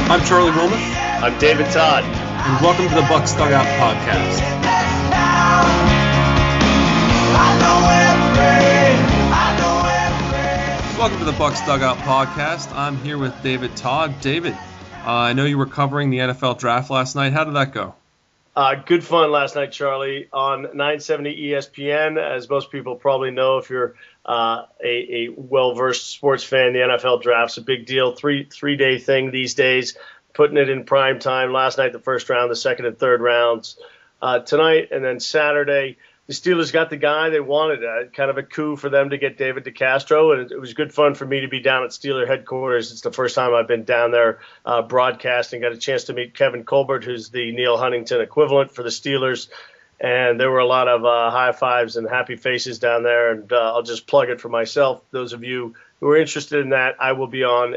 I'm Charlie Wilmoth. I'm David Todd. And welcome to the Bucs Dugout Podcast. Welcome to the Bucs Dugout Podcast. I'm here with David Todd. David, I know you were covering the NFL Draft last night. How did that go? Good fun last night, Charlie, on 970 ESPN. As most people probably know, if you're a well-versed sports fan, the NFL Draft's a big deal. Three-day thing these days, putting it in prime time. Last night, the first round, the second and third rounds. Tonight and then Saturday, the Steelers got the guy they wanted. Kind of a coup for them to get David DeCastro, and it was good fun for me to be down at Steeler headquarters. It's the first time I've been down there broadcasting. Got a chance to meet Kevin Colbert, who's the Neil Huntington equivalent for the Steelers, and there were a lot of high fives and happy faces down there, and I'll just plug it for myself. Those of you who are interested in that, I will be on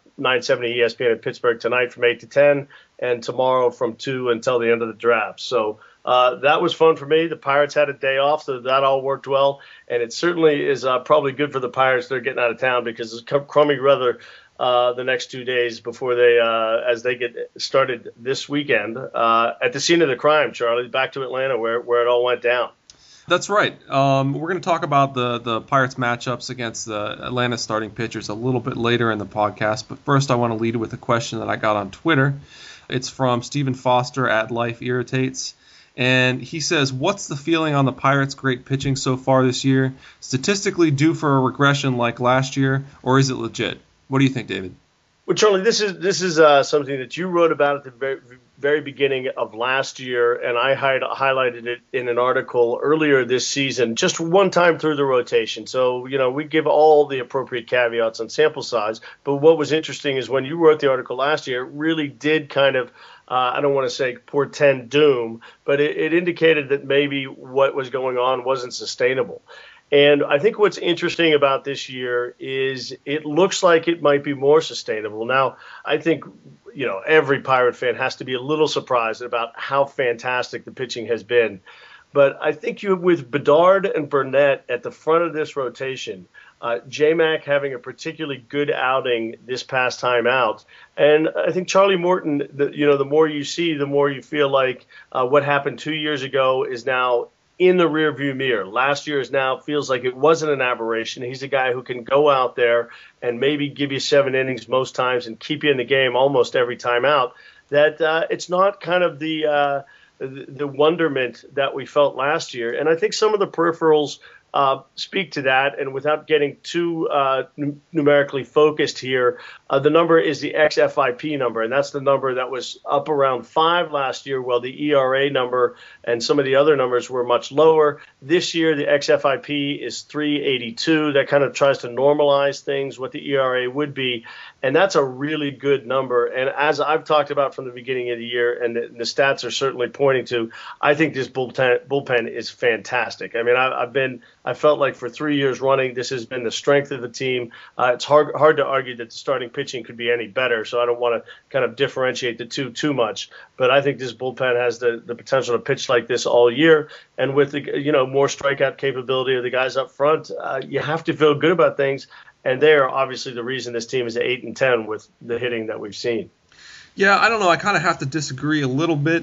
970 ESPN in Pittsburgh tonight from 8 to 10, and tomorrow from 2 until the end of the draft. So that was fun for me. The Pirates had a day off, so that all worked well. And it certainly is probably good for the Pirates. They're getting out of town because it's crummy weather the next 2 days before they, as they get started this weekend at the scene of the crime, Charlie, back to Atlanta where it all went down. That's right. We're going to talk about the Pirates matchups against the Atlanta starting pitchers a little bit later in the podcast. But first, I want to lead with a question that I got on Twitter. It's from Stephen Foster at Life Irritates. And he says, what's the feeling on the Pirates' great pitching so far this year? Statistically due for a regression like last year, or is it legit? What do you think, David? Well, Charlie, this is something that you wrote about at the very beginning of last year, and I highlighted it in an article earlier this season, just one time through the rotation. So, we give all the appropriate caveats on sample size. But what was interesting is when you wrote the article last year, it really did kind of I don't want to say portend doom, but it indicated that maybe what was going on wasn't sustainable. And I think what's interesting about this year is it looks like it might be more sustainable. Now, I think, every Pirate fan has to be a little surprised about how fantastic the pitching has been. But I think with Bedard and Burnett at the front of this rotation, J-Mac having a particularly good outing this past time out. And I think Charlie Morton, the more you see, the more you feel like what happened 2 years ago is now in the rearview mirror. Last year now feels like it wasn't an aberration. He's a guy who can go out there and maybe give you 7 innings most times and keep you in the game almost every time out. That it's not kind of the wonderment that we felt last year. And I think some of the peripherals speak to that. And without getting too numerically focused here, the number is the xFIP number, and that's the number that was up around 5 last year, while the ERA number and some of the other numbers were much lower. This year, the xFIP is 382. That kind of tries to normalize things, what the ERA would be, and that's a really good number. And as I've talked about from the beginning of the year, and the stats are certainly pointing to, I think this bullpen is fantastic. I mean, I felt like for 3 years running, this has been the strength of the team. It's hard to argue that the starting pitching could be any better, so I don't want to kind of differentiate the two too much. But I think this bullpen has the potential to pitch like this all year. And with the more strikeout capability of the guys up front, you have to feel good about things. And they are obviously the reason this team is 8-10 with the hitting that we've seen. Yeah, I don't know. I kind of have to disagree a little bit.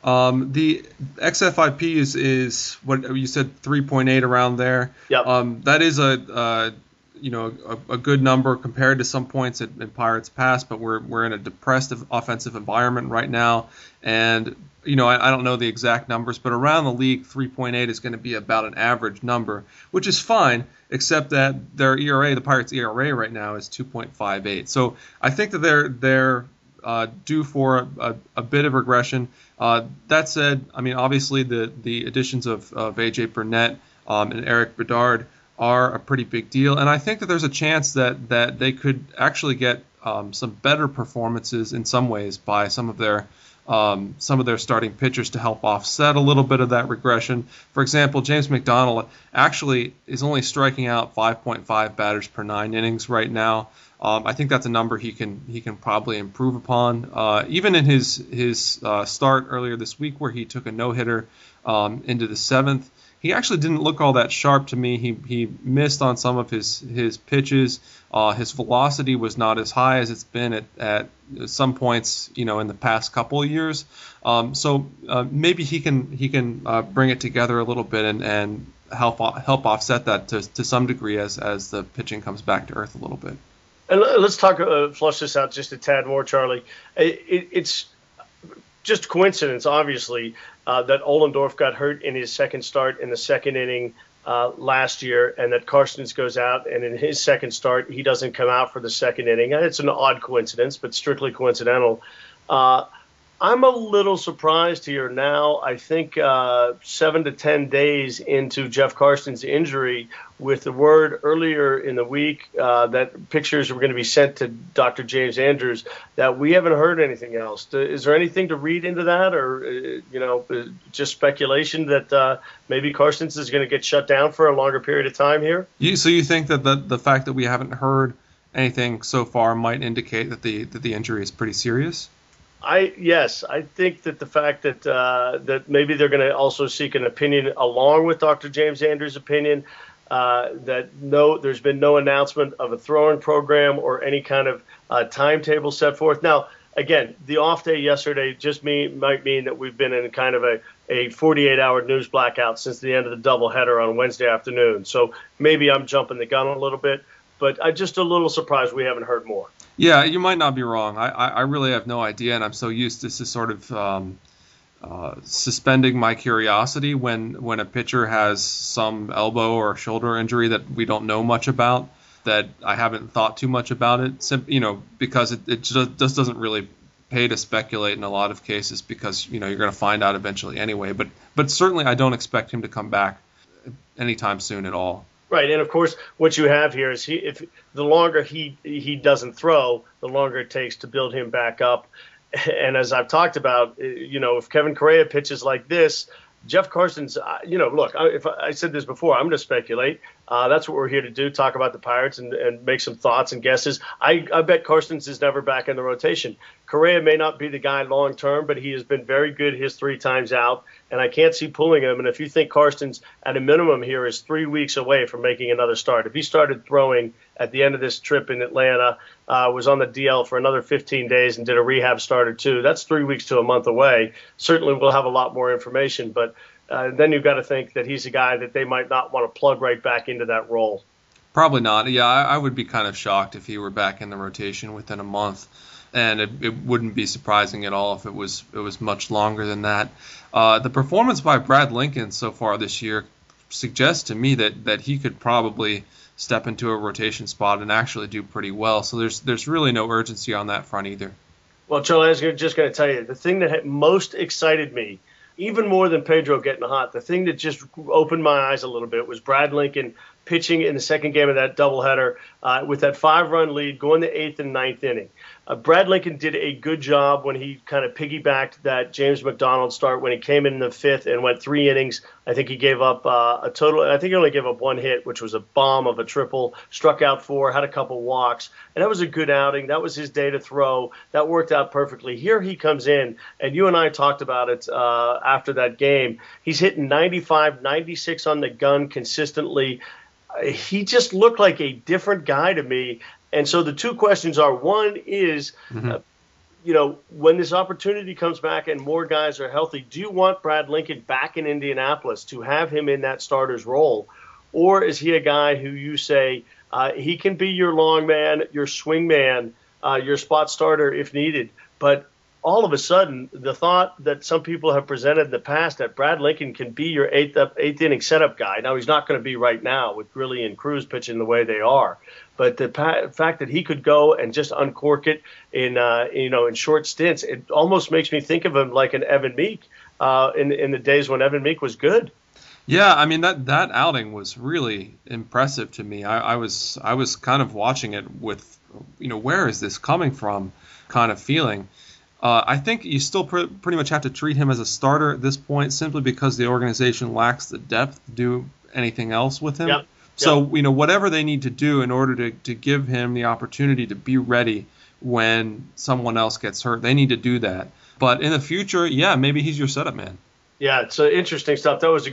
The xFIP is what you said, 3.8 around there. Yep. That is a good number compared to some points in Pirates past, but we're in a depressed offensive environment right now, and I don't know the exact numbers, but around the league, 3.8 is going to be about an average number, which is fine, except that their ERA, the Pirates' ERA right now is 2.58. So I think that they're due for a bit of regression. That said, I mean, obviously the additions of A.J. Burnett and Eric Bedard are a pretty big deal, and I think that there's a chance that they could actually get some better performances in some ways by some of their starting pitchers to help offset a little bit of that regression. For example, James McDonald actually is only striking out 5.5 batters per 9 innings right now. I think that's a number he can probably improve upon. Even in his start earlier this week, where he took a no-hitter into the 7th, he actually didn't look all that sharp to me. He missed on some of his pitches. His velocity was not as high as it's been at some points, in the past couple of years. So maybe he can bring it together a little bit and help offset that to some degree as the pitching comes back to earth a little bit. And let's flush this out just a tad more, Charlie. It's just coincidence, obviously, that Ohlendorf got hurt in his second start in the second inning last year, and that Karstens goes out, and in his second start, he doesn't come out for the second inning. It's an odd coincidence, but strictly coincidental. I'm a little surprised here now. I think 7 to 10 days into Jeff Karstens' injury, with the word earlier in the week that pictures were going to be sent to Dr. James Andrews, that we haven't heard anything else. Is there anything to read into that, or just speculation that maybe Karstens is going to get shut down for a longer period of time here? So you think that the fact that we haven't heard anything so far might indicate that the injury is pretty serious? Yes, I think that the fact that maybe they're going to also seek an opinion along with Dr. James Andrews' opinion, there's been no announcement of a throwing program or any kind of timetable set forth. Now, again, the off day yesterday might mean that we've been in kind of a 48-hour news blackout since the end of the doubleheader on Wednesday afternoon. So maybe I'm jumping the gun a little bit, but I'm just a little surprised we haven't heard more. Yeah, you might not be wrong. I really have no idea, and I'm so used to sort of suspending my curiosity when a pitcher has some elbow or shoulder injury that we don't know much about, that I haven't thought too much about it, because it just doesn't really pay to speculate in a lot of cases, because you're going to find out eventually anyway. But certainly I don't expect him to come back anytime soon at all. Right, and of course, what you have here is if the longer he doesn't throw, the longer it takes to build him back up. And as I've talked about, if Kevin Correa pitches like this, Jeff Karstens, look, if I said this before, I'm going to speculate. That's what we're here to do, talk about the Pirates and make some thoughts and guesses. I bet Karstens is never back in the rotation. Correa may not be the guy long term, but he has been very good his 3 times out, and I can't see pulling him. And if you think Karstens, at a minimum here, is 3 weeks away from making another start, if he started throwing at the end of this trip in Atlanta, was on the DL for another 15 days and did a rehab start or 2, that's 3 weeks to a month away. Certainly we'll have a lot more information, but then you've got to think that he's a guy that they might not want to plug right back into that role. Probably not. Yeah, I would be kind of shocked if he were back in the rotation within a month, and it wouldn't be surprising at all if it was much longer than that. The performance by Brad Lincoln so far this year suggests to me that he could probably step into a rotation spot and actually do pretty well. So there's really no urgency on that front either. Well, Charlie, I was just going to tell you, the thing that most excited me, even more than Pedro getting hot, the thing that just opened my eyes a little bit was Brad Lincoln pitching in the second game of that doubleheader with that 5-run lead going to 8th and 9th inning. Brad Lincoln did a good job when he kind of piggybacked that James McDonald start when he came in the 5th and went 3 innings. I think he gave up a total. I think he only gave up 1 hit, which was a bomb of a triple, struck out 4, had a couple walks, and that was a good outing. That was his day to throw. That worked out perfectly. Here he comes in, and you and I talked about it after that game. He's hitting 95, 96 on the gun consistently. He just looked like a different guy to me. And so the 2 questions are, one is, when this opportunity comes back and more guys are healthy, do you want Brad Lincoln back in Indianapolis to have him in that starter's role? Or is he a guy who you say he can be your long man, your swing man, your spot starter if needed? But all of a sudden, the thought that some people have presented in the past that Brad Lincoln can be your eighth inning setup guy. Now, he's not going to be right now with Grilli and Cruz pitching the way they are. But the fact that he could go and just uncork it in short stints, it almost makes me think of him like an Evan Meek in the days when Evan Meek was good. Yeah, I mean that outing was really impressive to me. I was kind of watching it with where is this coming from kind of feeling. I think you still pretty much have to treat him as a starter at this point, simply because the organization lacks the depth to do anything else with him. Yep. So, whatever they need to do in order to give him the opportunity to be ready when someone else gets hurt, they need to do that. But in the future, yeah, maybe he's your setup man. Yeah, it's interesting stuff. That was a good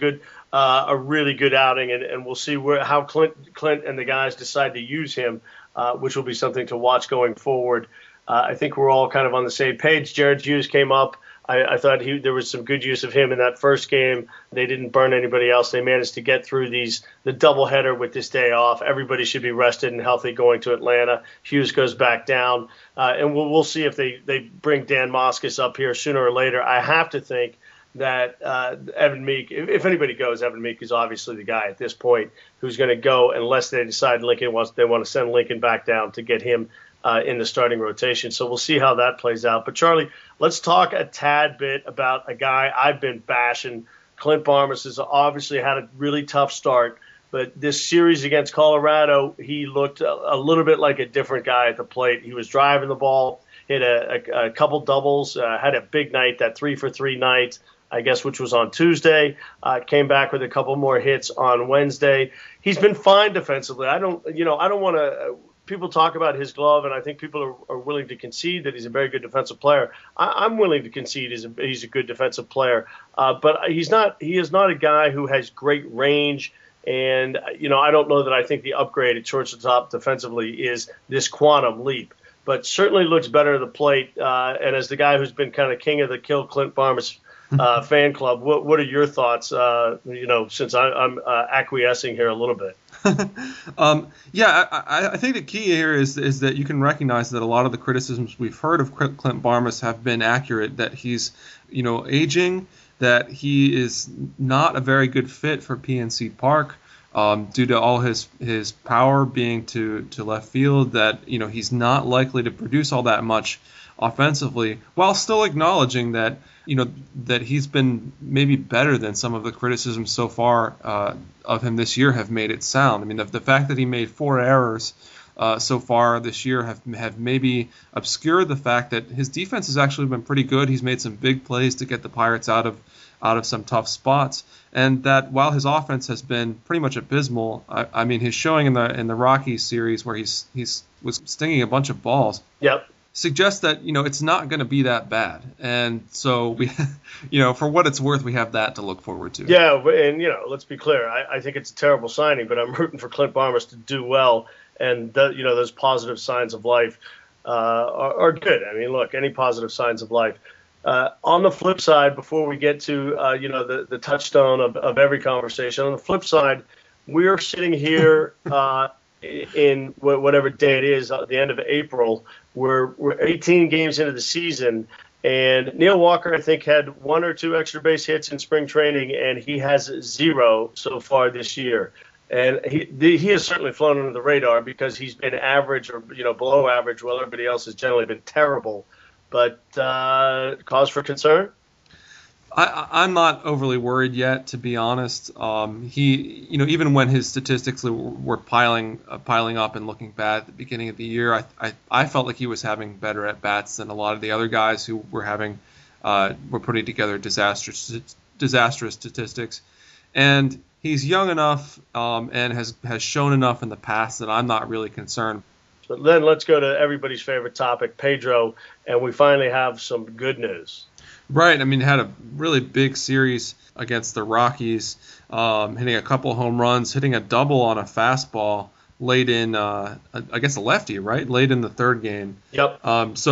a really good outing, and we'll see how Clint and the guys decide to use him, which will be something to watch going forward. I think we're all kind of on the same page. Jared Hughes came up. I thought there was some good use of him in that first game. They didn't burn anybody else. They managed to get through the doubleheader with this day off. Everybody should be rested and healthy going to Atlanta. Hughes goes back down, and we'll see if they bring Dan Moskos up here sooner or later. I have to think that Evan Meek, if anybody goes, Evan Meek is obviously the guy at this point who's going to go, unless they decide they want to send Lincoln back down to get him in the starting rotation. So we'll see how that plays out. But Charlie, let's talk a tad bit about a guy I've been bashing. Clint Barmes has obviously had a really tough start, but this series against Colorado, he looked a little bit like a different guy at the plate. He was driving the ball, hit a couple doubles, had a big night, that 3-for-3 night, I guess, which was on Tuesday. Came back with a couple more hits on Wednesday. He's been fine defensively. I don't want to. People talk about his glove, and I think people are willing to concede that he's a very good defensive player. I'm willing to concede he's a good defensive player, but he is not a guy who has great range. And I don't know that I think the upgrade at shortstop defensively is this quantum leap, but certainly looks better at the plate. And as the guy who's been kind of king of the Kill Clint Barmes fan club, what are your thoughts? Since I'm acquiescing here a little bit. I think the key here is that you can recognize that a lot of the criticisms we've heard of Clint Barmes have been accurate, that he's, aging, that he is not a very good fit for PNC Park due to all his power being to left field, that, he's not likely to produce all that much offensively, while still acknowledging that that he's been maybe better than some of the criticisms so far of him this year have made it sound. I mean, the fact that he made 4 errors so far this year have maybe obscured the fact that his defense has actually been pretty good. He's made some big plays to get the Pirates out of some tough spots, and that while his offense has been pretty much abysmal, I mean, his showing in the Rockies series where he was stinging a bunch of balls. Yep. Suggests that it's not going to be that bad, and so we, for what it's worth, we have that to look forward to. Yeah, and let's be clear. I think it's a terrible signing, but I'm rooting for Clint Barmes to do well, and those positive signs of life are good. I mean, look, any positive signs of life. On the flip side, before we get to the touchstone of every conversation, on the flip side, we're sitting here. In whatever day it is, at the end of April, we're 18 games into the season, and Neil Walker, I think, had 1 or 2 extra base hits in spring training, and he has 0 so far this year. And he has certainly flown under the radar because he's been average or below average, while everybody else has generally been terrible. But cause for concern? I'm not overly worried yet, to be honest. He, even when his statistics were piling up and looking bad at the beginning of the year, I felt like he was having better at bats than a lot of the other guys who were putting together disastrous statistics. And he's young enough and has shown enough in the past that I'm not really concerned. But then let's go to everybody's favorite topic, Pedro, and we finally have some good news. Right. I mean, had a really big series against the Rockies, hitting a couple home runs, hitting a double on a fastball late in, against a lefty, right? Late in the third game. Yep.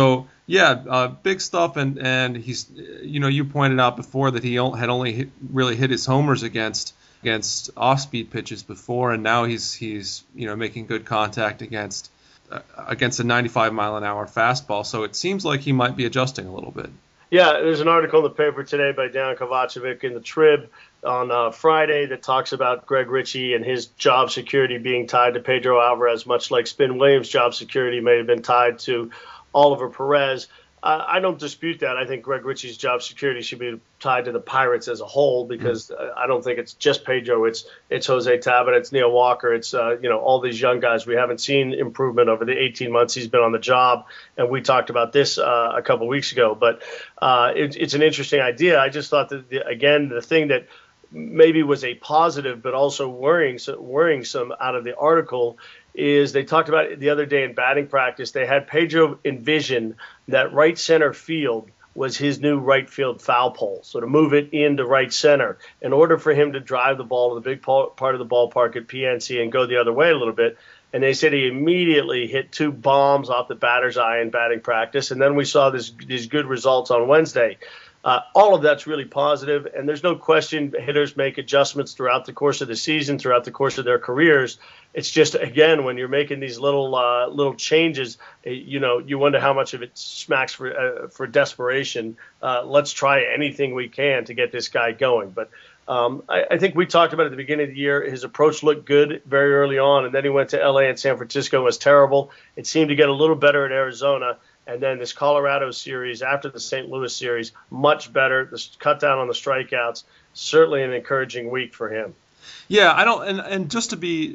Big stuff. And he's, you pointed out before that he had only really hit his homers against off-speed pitches before, and now he's making good contact against a 95-mile-an-hour fastball. So it seems like he might be adjusting a little bit. Yeah, there's an article in the paper today by Dan Kovacevic in the Trib on Friday that talks about Greg Ritchie and his job security being tied to Pedro Alvarez, much like Spin Williams' job security may have been tied to Oliver Perez. I don't dispute that. I think Greg Ritchie's job security should be tied to the Pirates as a whole because I don't think it's just Pedro. It's Jose Tabet, it's Neil Walker, it's all these young guys. We haven't seen improvement over the 18 months he's been on the job, and we talked about this a couple weeks ago. But it's an interesting idea. I just thought that the thing that maybe was a positive but also worrying some out of the article is they talked about it the other day in batting practice. They had Pedro envision that right center field was his new right field foul pole. So to move it into right center, in order for him to drive the ball to the big part of the ballpark at PNC and go the other way a little bit. And they said he immediately hit 2 bombs off the batter's eye in batting practice. And then we saw these good results on Wednesday. All of that's really positive, and there's no question hitters make adjustments throughout the course of the season, throughout the course of their careers. It's just, again, when you're making these little changes, you wonder how much of it smacks for desperation. Let's try anything we can to get this guy going. But I think we talked about at the beginning of the year, his approach looked good very early on, and then he went to L.A. and San Francisco and was terrible. It seemed to get a little better at Arizona. And then this Colorado series after the St. Louis series, much better. The cut down on the strikeouts, certainly an encouraging week for him. Yeah, I don't, and just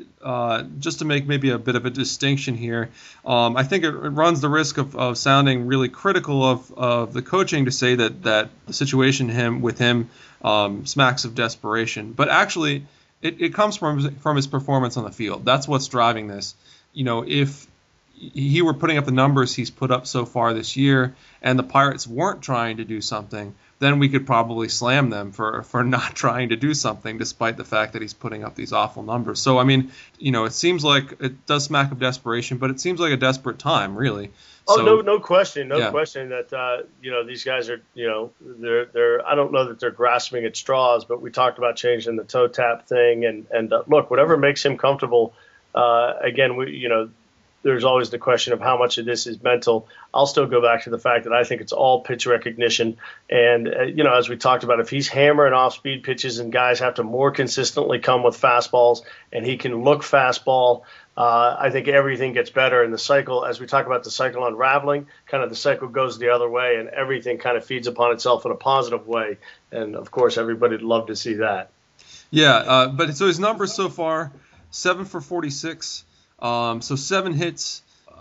to make maybe a bit of a distinction here, I think it runs the risk of sounding really critical of the coaching to say that the situation with him smacks of desperation. But actually, it comes from his performance on the field. That's what's driving this. If he were putting up the numbers he's put up so far this year, and the Pirates weren't trying to do something, then we could probably slam them for not trying to do something, despite the fact that he's putting up these awful numbers. So, I mean, it seems like it does smack of desperation, but it seems like a desperate time, really. Oh, so, no question that these guys are, they're I don't know that they're grasping at straws, but we talked about changing the toe tap thing, and look, whatever makes him comfortable. Again, there's always the question of how much of this is mental. I'll still go back to the fact that I think it's all pitch recognition. And, as we talked about, if he's hammering off-speed pitches and guys have to more consistently come with fastballs and he can look fastball, I think everything gets better. And the cycle, as we talk about the cycle unraveling, kind of the cycle goes the other way and everything kind of feeds upon itself in a positive way. And, of course, everybody'd love to see that. Yeah, but so his numbers so far, 7 for 46. So 7 hits,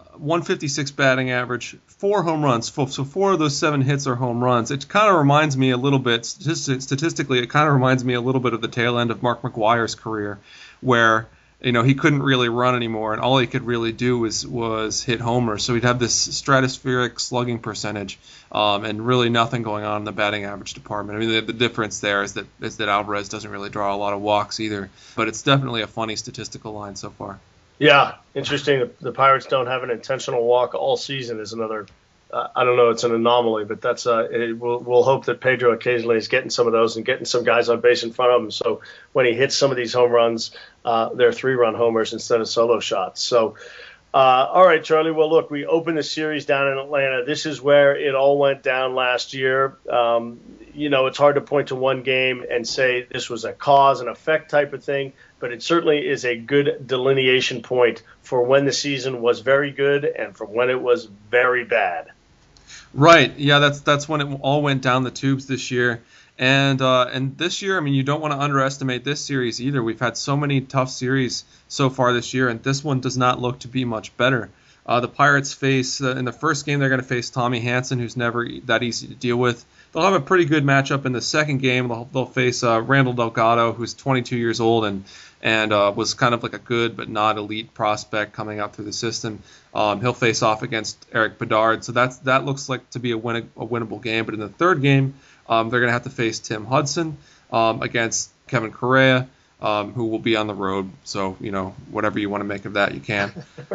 156 batting average, 4 home runs. So 4 of those 7 hits are home runs. It kind of reminds me a little bit, statistically, it kind of reminds me a little bit of the tail end of Mark McGwire's career, where he couldn't really run anymore, and all he could really do was hit homers. So he'd have this stratospheric slugging percentage, and really nothing going on in the batting average department. I mean, the difference there is that Alvarez doesn't really draw a lot of walks either, but it's definitely a funny statistical line so far. Yeah, interesting. The Pirates don't have an intentional walk all season is another. I don't know, it's an anomaly, but that's. We'll hope that Pedro occasionally is getting some of those and getting some guys on base in front of him. So when he hits some of these home runs, they're 3-run homers instead of solo shots. So, all right, Charlie. Well, look, we opened the series down in Atlanta. This is where it all went down last year. It's hard to point to one game and say this was a cause and effect type of thing, but it certainly is a good delineation point for when the season was very good and from when it was very bad. Right. Yeah, that's when it all went down the tubes this year. And this year, I mean, you don't want to underestimate this series either. We've had so many tough series so far this year, and this one does not look to be much better. The Pirates face, in the first game, they're going to face Tommy Hanson, who's never that easy to deal with. They'll have a pretty good matchup in the second game. They'll face Randall Delgado, who's 22 years old and was kind of like a good but not elite prospect coming up through the system. He'll face off against Eric Bedard, so that looks like to be a winnable game. But in the third game, they're going to have to face Tim Hudson against Kevin Correa, who will be on the road. So, whatever you want to make of that, you can.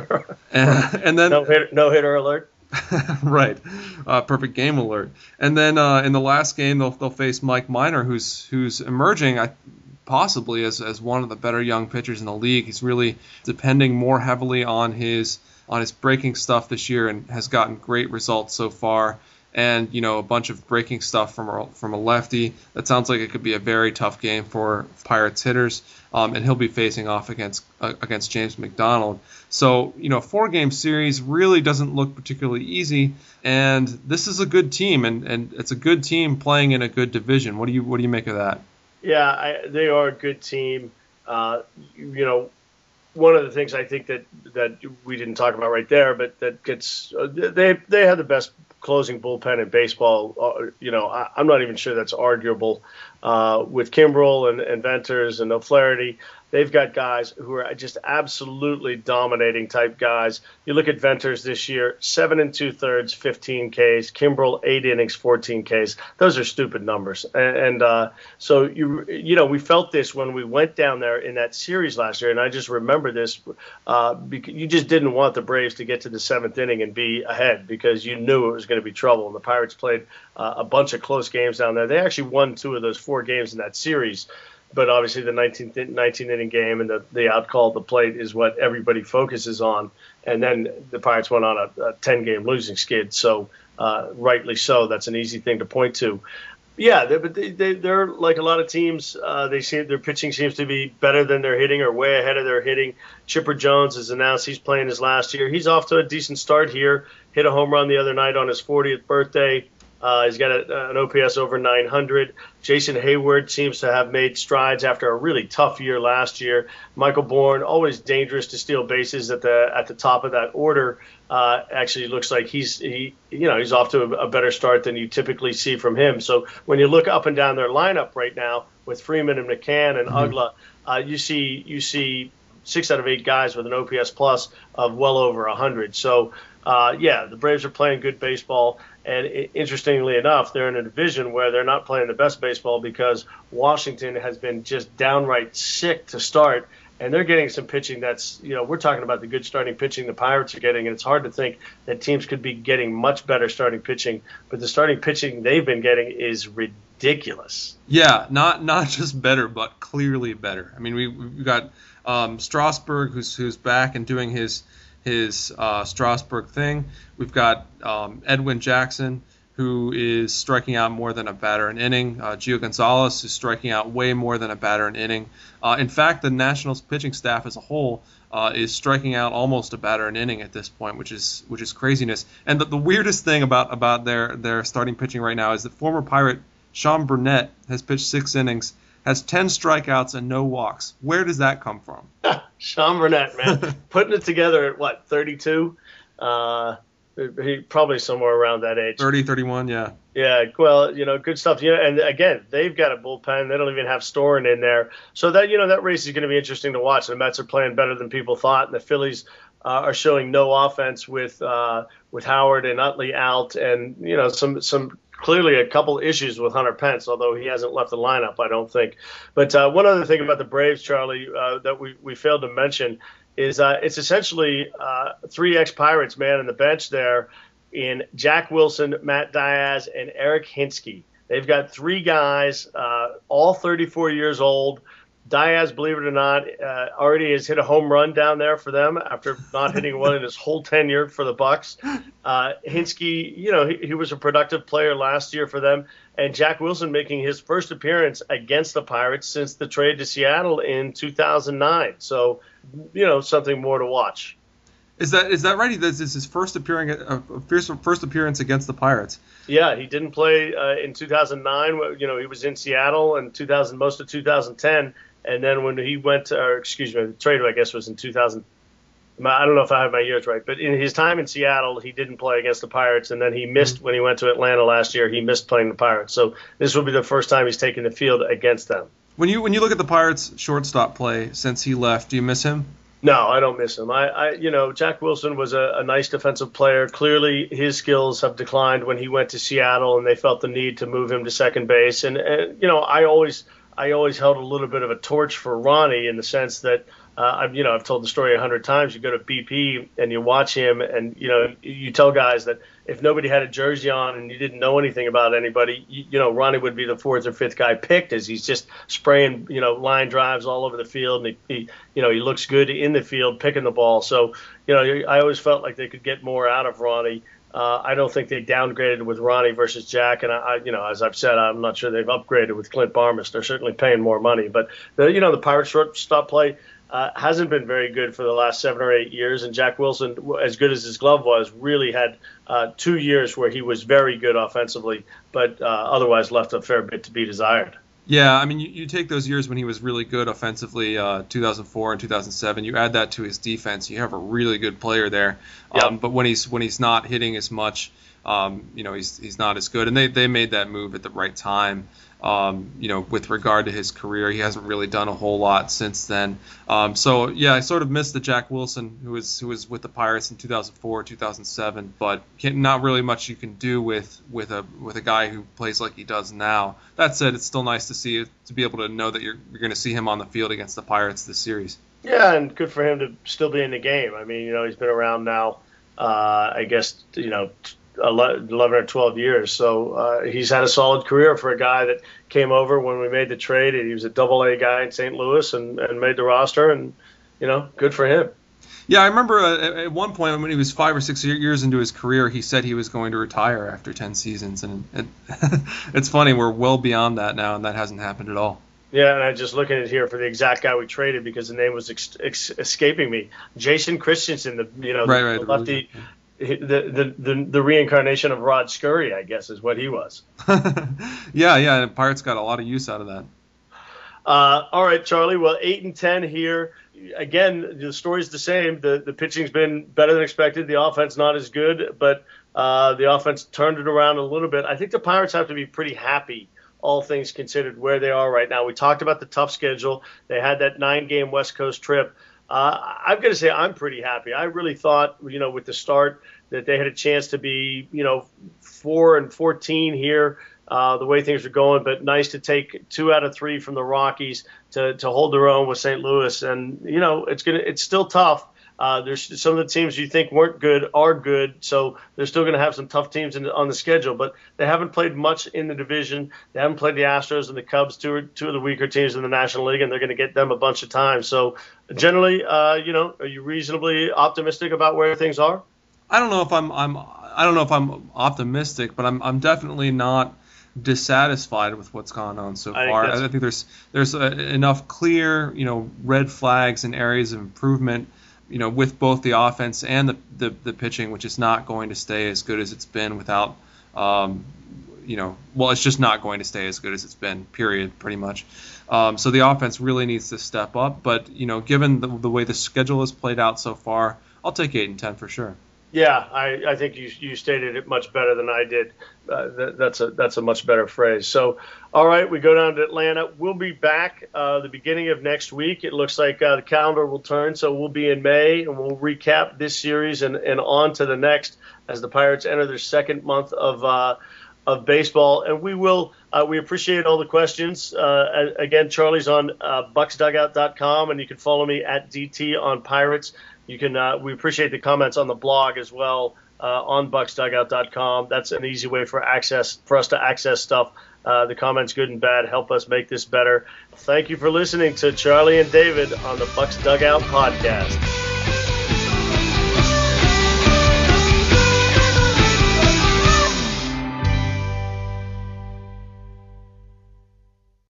And then no hitter alert. Right. Perfect game alert. And then in the last game, they'll face Mike Minor, who's emerging possibly as one of the better young pitchers in the league. He's really depending more heavily on his breaking stuff this year and has gotten great results so far. And, a bunch of breaking stuff from a lefty. That sounds like it could be a very tough game for Pirates hitters. And he'll be facing off against James McDonald. So, a 4-game series really doesn't look particularly easy. And this is a good team, and it's a good team playing in a good division. What do you make of that? Yeah, they are a good team. One of the things I think that we didn't talk about right there, but that gets they have the best closing bullpen in baseball. I'm not even sure that's arguable with Kimbrel and Venters and O'Flaherty. they've got guys who are just absolutely dominating type guys. You look at Venters this year, 7 2/3, 15 Ks. Kimbrel, 8 innings, 14 Ks. Those are stupid numbers. So we felt this when we went down there in that series last year, and I just remember this because you just didn't want the Braves to get to the 7th inning and be ahead because you knew it was going to be trouble. And the Pirates played a bunch of close games down there. They actually won 2 of those 4 games in that series. But obviously the 19-inning game and the out call at the plate is what everybody focuses on. And then the Pirates went on a 10-game losing skid. So rightly so. That's an easy thing to point to. Yeah, they're like a lot of teams. Their pitching seems to be better than their hitting or way ahead of their hitting. Chipper Jones has announced he's playing his last year. He's off to a decent start here. Hit a home run the other night on his 40th birthday. He's got an OPS over 900. Jason Hayward seems to have made strides after a really tough year last year. Michael Bourne, always dangerous to steal bases at the top of that order. Actually looks like he's off to a better start than you typically see from him. So when you look up and down their lineup right now with Freeman and McCann and Ugla, you see 6 out of 8 guys with an OPS plus of well over 100. So the Braves are playing good baseball. And interestingly enough, they're in a division where they're not playing the best baseball because Washington has been just downright sick to start. And they're getting some pitching that's, we're talking about the good starting pitching the Pirates are getting. And it's hard to think that teams could be getting much better starting pitching. But the starting pitching they've been getting is ridiculous. Yeah, not just better, but clearly better. I mean, we've got Strasburg, who's back and doing his Strasburg thing. We've got Edwin Jackson, who is striking out more than a batter an inning. Gio Gonzalez is striking out way more than a batter an inning. In fact, the Nationals pitching staff as a whole is striking out almost a batter an inning at this point, which is craziness. And the weirdest thing about their starting pitching right now is that former Pirate Sean Burnett has pitched 6 innings, has 10 strikeouts and no walks. Where does that come from? Sean Burnett, man, putting it together at 32? He probably somewhere around that age. 30, 31, yeah. Yeah, well, good stuff. And again, they've got a bullpen. They don't even have Storin in there. So that race is going to be interesting to watch. The Mets are playing better than people thought, and the Phillies are showing no offense with Howard and Utley out, and some clearly a couple issues with Hunter Pence, although he hasn't left the lineup, I don't think. But one other thing about the Braves, Charlie, that we failed to mention is it's essentially 3 ex-Pirates, man, on the bench there in Jack Wilson, Matt Diaz, and Eric Hinsky. They've got 3 guys, all 34 years old. Diaz, believe it or not, already has hit a home run down there for them after not hitting one in his whole tenure for the Bucks. Hinsky, he was a productive player last year for them. And Jack Wilson making his first appearance against the Pirates since the trade to Seattle in 2009. So, something more to watch. Is that right? This is his first appearance against the Pirates. Yeah, he didn't play in 2009. He was in Seattle in most of 2010. And then when he went, the trade, I guess, was in 2000. I don't know if I have my years right, but in his time in Seattle, he didn't play against the Pirates, and then he missed when he went to Atlanta last year. He missed playing the Pirates, so this will be the first time he's taken the field against them. When you look at the Pirates' shortstop play since he left, do you miss him? No, I don't miss him. Jack Wilson was a nice defensive player. Clearly, his skills have declined when he went to Seattle, and they felt the need to move him to second base. And I always held a little bit of a torch for Ronnie in the sense that. I've told the story 100 times. You go to BP and you watch him, and you tell guys that if nobody had a jersey on and you didn't know anything about anybody, Ronnie would be the 4th or 5th guy picked, as he's just spraying line drives all over the field, and he looks good in the field picking the ball. So I always felt like they could get more out of Ronnie. I don't think they downgraded with Ronnie versus Jack, and as I've said, I'm not sure they've upgraded with Clint Barmas. They're certainly paying more money, but the Pirates shortstop play. Hasn't been very good for the last 7 or 8 years, and Jack Wilson, as good as his glove was, really had 2 years where he was very good offensively, but otherwise left a fair bit to be desired. Yeah, I mean, you take those years when he was really good offensively, 2004 and 2007. You add that to his defense, you have a really good player there. Yep. But when he's not hitting as much, he's not as good. And they made that move at the right time. With regard to his career, he hasn't really done a whole lot since then. I sort of missed the Jack Wilson who was with the Pirates in 2004, 2007, but not really much you can do with a guy who plays like he does now. That said, it's still nice to be able to know that you're going to see him on the field against the Pirates this series. Yeah, and good for him to still be in the game. I mean, he's been around now, I guess, 11 or 12 years. So he's had a solid career for a guy that came over when we made the trade. He was a double-A guy in St. Louis and made the roster, and, good for him. Yeah, I remember at one point when he was 5 or 6 years into his career, he said he was going to retire after 10 seasons. And it's funny, we're well beyond that now, and that hasn't happened at all. Yeah, and I'm just looking at here for the exact guy we traded because the name was escaping me. Jason Christensen, the lefty. The reincarnation of Rod Scurry, I guess, is what he was. Yeah. The Pirates got a lot of use out of that. All right, Charlie. Well, 8-10 here. Again, the story's the same. The pitching's been better than expected. The offense not as good, but the offense turned it around a little bit. I think the Pirates have to be pretty happy, all things considered, where they are right now. We talked about the tough schedule. They had that 9-game West Coast trip. I'm going to say I'm pretty happy. I really thought, with the start that they had a chance to be, 4-14 here, the way things are going, but nice to take 2 out of 3 from the Rockies to hold their own with St. Louis. And, it's still tough. There's some of the teams you think weren't good are good, so they're still going to have some tough teams on the schedule. But they haven't played much in the division. They haven't played the Astros and the Cubs, two of the weaker teams in the National League, and they're going to get them a bunch of times. So generally, are you reasonably optimistic about where things are? I don't know if I'm optimistic, but I'm definitely not dissatisfied with what's gone on so far. I think there's enough clear red flags and areas of improvement. With both the offense and the pitching, which is not going to stay as good as it's been without, it's just not going to stay as good as it's been, period, pretty much. So the offense really needs to step up. But, given the way the schedule has played out so far, I'll take 8-10 for sure. Yeah, I think you stated it much better than I did. That's a much better phrase. So, all right, we go down to Atlanta. We'll be back the beginning of next week. It looks like the calendar will turn, so we'll be in May, and we'll recap this series and on to the next as the Pirates enter their second month of baseball. And we appreciate all the questions. Again, Charlie's on bucksdugout.com, and you can follow me at DT on Pirates. You can. We appreciate the comments on the blog as well on bucksdugout.com. That's an easy way for us to access stuff. The comments, good and bad, help us make this better. Thank you for listening to Charlie and David on the Bucks Dugout podcast.